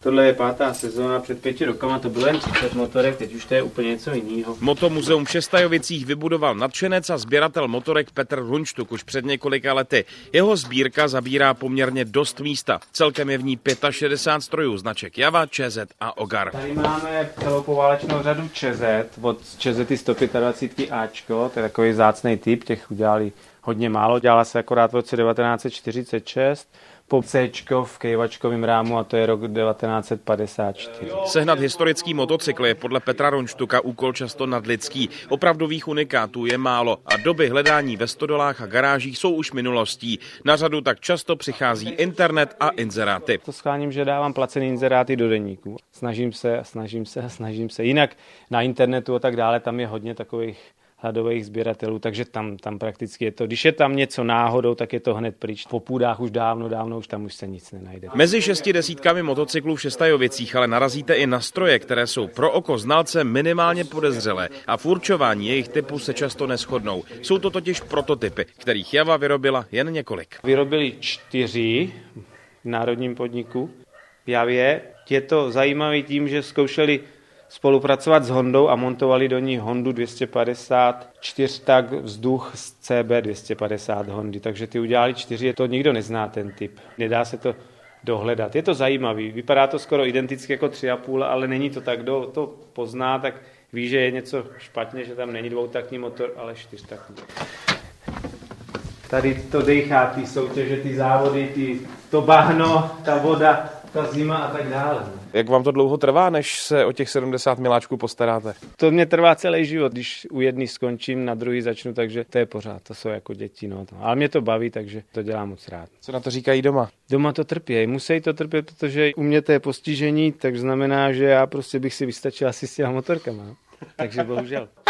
Tohle je 5. sezóna, před 5 rokama to bylo jen 30 motorek, teď už to je úplně něco jiného. Motomuzeum v Šestajovicích vybudoval nadšenec a sběratel motorek Petr Runštuk už před několika lety. Jeho sbírka zabírá poměrně dost místa. Celkem je v ní 65 strojů značek Java, ČZ a Ogar. Tady máme celopoválečnou řadu ČZ, od ČZ 125 Ačko, to je takový vzácný typ, těch udělali hodně málo, dělala se akorát v roce 1946. Po C v kejvačkovém rámu a to je rok 1954. Sehnat historický motocykl je podle Petra Runštuka úkol často nadlidský. Opravdových unikátů je málo a doby hledání ve stodolách a garážích jsou už minulostí. Na řadu tak často přichází internet a inzeráty. To schváním, že dávám placený inzeráty do deníku. Snažím se. Jinak na internetu a tak dále, tam je hodně takových hladových sběratelů, takže tam prakticky je to. Když je tam něco náhodou, tak je to hned pryč. Po půdách už dávno už tam už se nic nenajde. Mezi 60 motocyklů v Šestajovicích ale narazíte i na stroje, které jsou pro oko znalce minimálně podezřelé a v určování jejich typu se často neshodnou. Jsou to totiž prototypy, kterých Java vyrobila jen několik. Vyrobili 4 v národním podniku v Javě. Je to zajímavé tím, že zkoušeli spolupracovat s Hondou a montovali do ní Hondu 250 4tak vzduch z CB 250 Hondy. Takže ty udělali 4, to nikdo nezná ten typ. Nedá se to dohledat. Je to zajímavý, vypadá to skoro identicky jako 3,5, ale není to tak. Kdo to pozná, tak ví, že je něco špatně, že tam není dvoutaktní motor, ale 4taktní. Tady to dejchá, ty soutěže, ty závody, to bahno, ta voda, ta zima a tak dále. Jak vám to dlouho trvá, než se o těch 70 miláčků postaráte? To mě trvá celý život, když u jedný skončím, na druhý začnu, takže to je pořád, to jsou jako děti. No. Ale mě to baví, takže to dělám moc rád. Co na to říkají doma? Doma to trpějí, musí to trpět, protože u mě to je postižení, tak znamená, že já prostě bych si vystačil asi s těma motorkama. Takže bohužel.